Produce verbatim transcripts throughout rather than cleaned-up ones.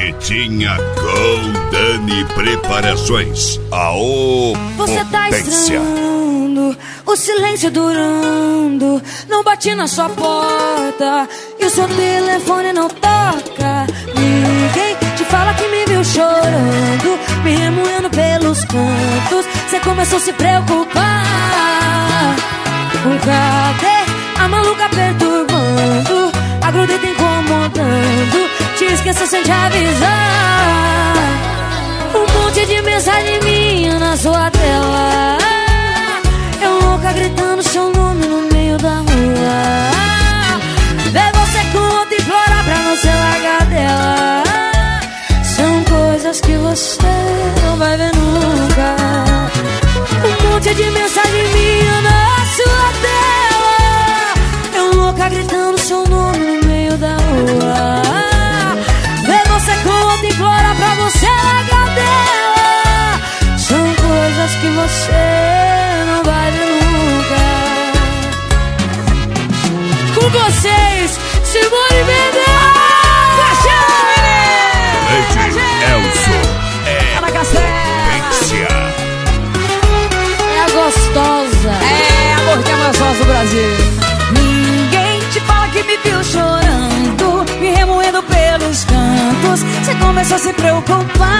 Pretinha com Dani Preparações. A Você tá potência. estranhando, o silêncio durando. Não bati na sua porta e o seu telefone não toca. Ninguém te fala que me viu chorando, me remoendo pelos cantos. Você começou a se preocupar. Cadê a maluca perturbando? A grudenta incomodando. Te esqueça sem te avisar. Um monte de mensagem minha na sua tela. Eu louca gritando seu nome no meio da rua. Ver você com outra implorar pra não ser largar dela. São coisas que você não vai ver nunca. Um monte de mensagem minha na sua tela. Eu louca gritando seu nome no meio da rua. Ver você com outra implorar pra você largar dela. São coisas que você não vai ver nunca. Com vocês, Simone Mendes. Leite Elson. É potência. É a gostosa. É a gordinha mais gostosa do Brasil. Ninguém te fala que me viu chorando, me remoendo pelos cantos. Você começou a se preocupar.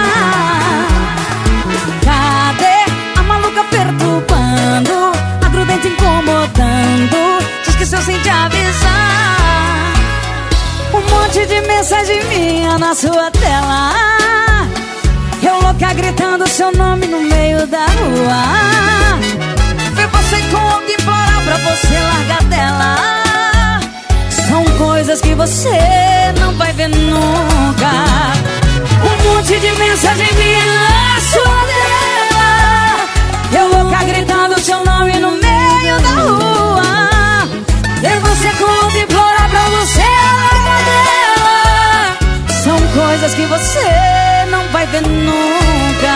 Cadê a maluca perturbando? A grudenta incomodando. Te esqueceu sem te avisar. Um monte de mensagem minha na sua tela. Eu louca gritando seu nome no meio da rua. Ver você com alguém implorar pra você largar dela. São coisas que você não vai ver nunca. Um monte de mensagem minha na sua tela. Eu louca gritando seu nome no meio da rua. Ver você com alguém implorar pra você largar dela. São coisas que você não vai ver nunca.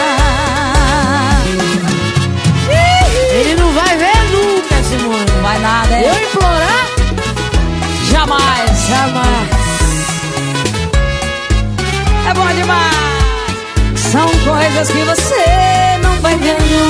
Ele não vai ver nunca, Simone. Não vai nada, é? Eu implorar? Jamais, jamais. É bom demais. São coisas que você não vai ver nunca.